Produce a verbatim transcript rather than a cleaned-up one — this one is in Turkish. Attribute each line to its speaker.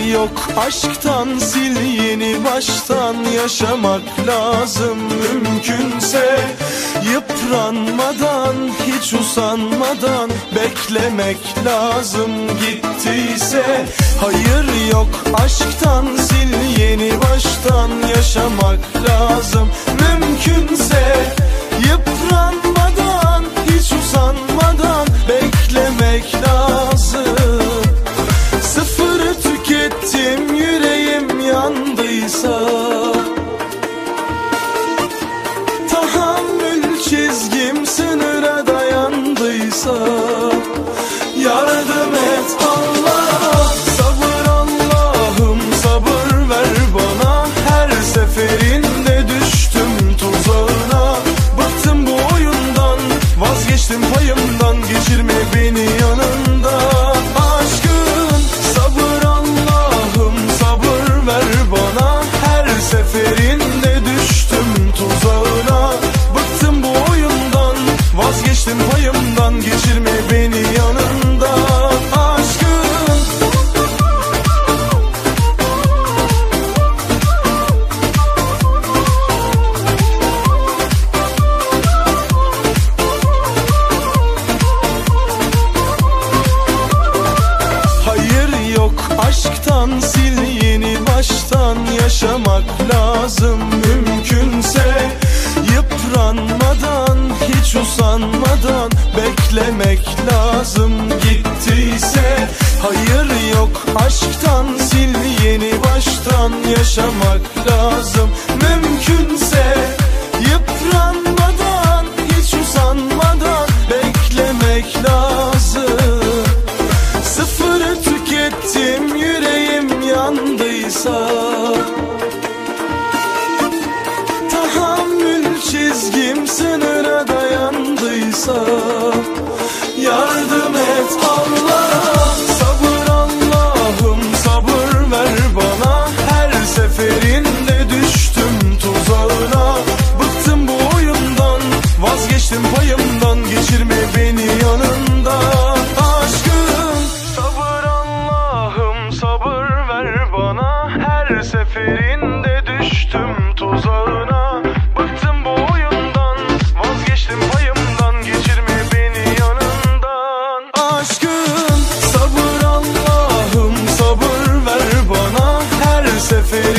Speaker 1: yok aşktan, sil yeni baştan yaşamak lazım. Mümkünse yıpranmadan, hiç usanmadan beklemek lazım. Gittiyse hayır yok aşktan, sil yeni baştan yaşamak lazım. Mümkünse yıpranmadan, hiç usanmadan beklemek lazım. Sıfırı tükettim, yüreğim yandıysa, tahammül çizgim sınıra dayandıysa, yardım et Allah. Sabır Allah'ım, sabır ver bana. Her seferinde düştüm tuzağına. Bıktım bu oyundan, vazgeçtim payımdan. Geçirme beni yanında aşkım. Sabır Allah'ım, sabır ver bana. Her seferinde düştüm tuzağına. Bıktım bu oyundan, vazgeçtim payımdan. Geçirme beni yanında aşkım. Hayır yok aşktan, sil yeni baştan yaşamak lazım. Mümkünse yıpranmadan, hiç usanmadan beklemek lazım. Gittiyse hayır yok aşktan, sil yeni baştan yaşamak lazım. Mümkünse yıpranmadan, hiç usanmadan beklemek lazım. Sıfırı tükettim, yüreğim yandıysa, tahammül çizgim sınıra dayandıysa, yardım et Allah. Sabır Allah'ım, sabır ver bana. Her seferinde düştüm tuzağına. Bıktım bu oyundan, vazgeçtim payımdan. Geçirme beni yanında aşkım. Sabır Allah'ım, sabır ver bana. Her seferinde düştüm tuzağına. Bıktım bu oyundan, vazgeçtim payımdan. Geçirme beni yanından aşkım. Sabır Allah'ım, sabır ver bana. Her seferinde